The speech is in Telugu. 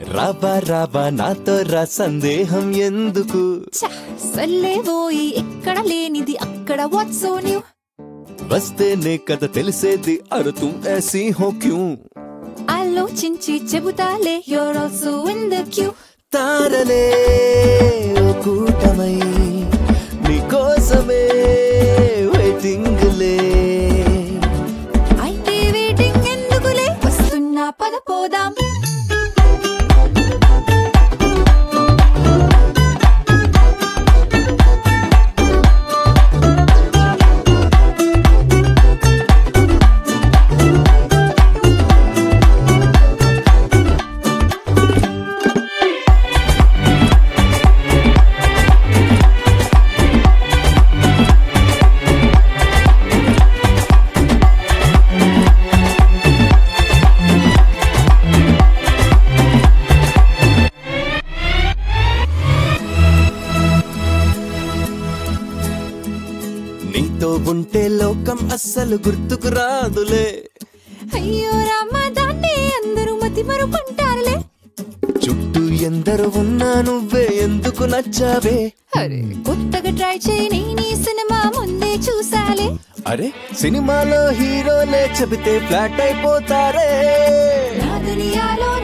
రాబా రాబా నాతో రా సందేహం ఎందుకు సర్లేవోయి ఎక్కడ లేనిది అక్కడ వాట్స్ సో న్యూ వస్తేనే కదా తెలిసేది అరు తుమ్ ఐసీ హో క్యూ ఆలోచించి చెబుతాలే your also in the queue తారలే ఓ కూటమై నీకోసమే వెయిటింగ్ లే అయితే వెయిటింగ్ ఎందుకులే వస్తున్నా పద పోదాం నీతో ఉంటే లోకం అస్సలు గుర్తుకు రాదులే అయ్యో రామా దాన్ని అందరూ మతి మరుపుంటారులే చుట్టూ ఎందరు ఉన్నా నువ్వే ఎందుకు నచ్చావే అరే కొత్తగా ట్రై చేయి నీ సినిమా ముందే చూసాలే అరే సినిమాలో హీరోలే చెబితే ఫ్లాట్ అయిపోతారే నా దునియాలో